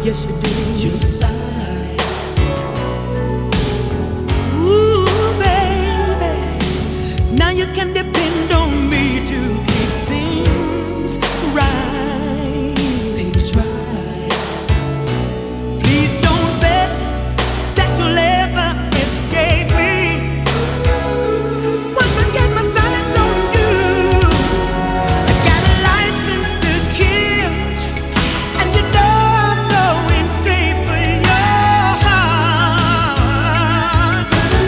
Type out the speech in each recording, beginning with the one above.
Yes, you do. Your side. Ooh, baby, now you can depend on me to keep things right. Things right. Please don't bet that you'll ever escape me. Once I get my sights on you, I got a license to kill, and you know I'm going straight for your heart.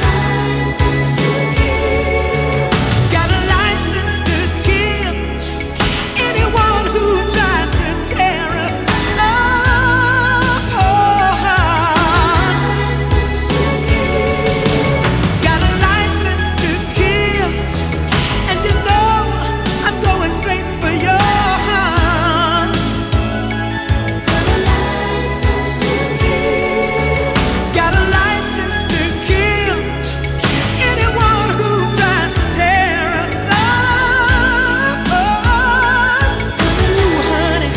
Got a license to kill anyone who tries to tear us apart. Got a license to kill, and you know I'm going straight for your heart. Got a license to kill anyone who tries to tear us apart. Ooh, honey.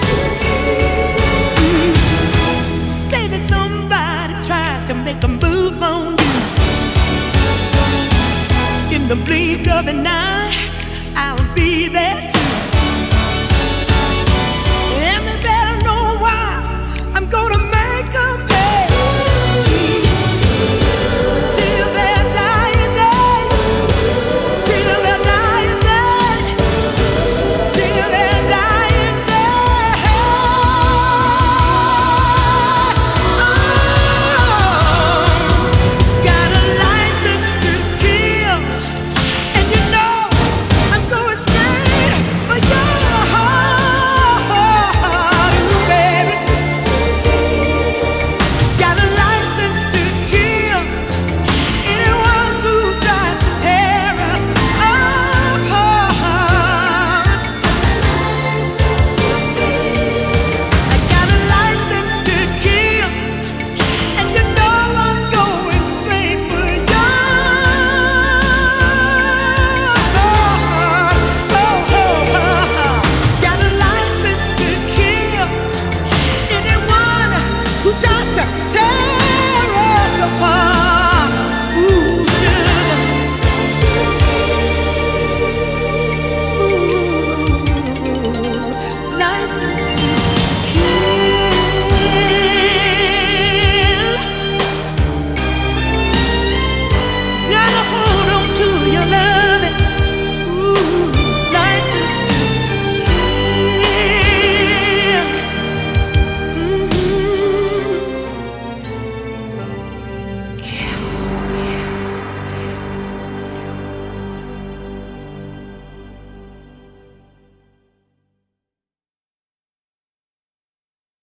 Say that somebody tries to make a move on you in the blink of an eye.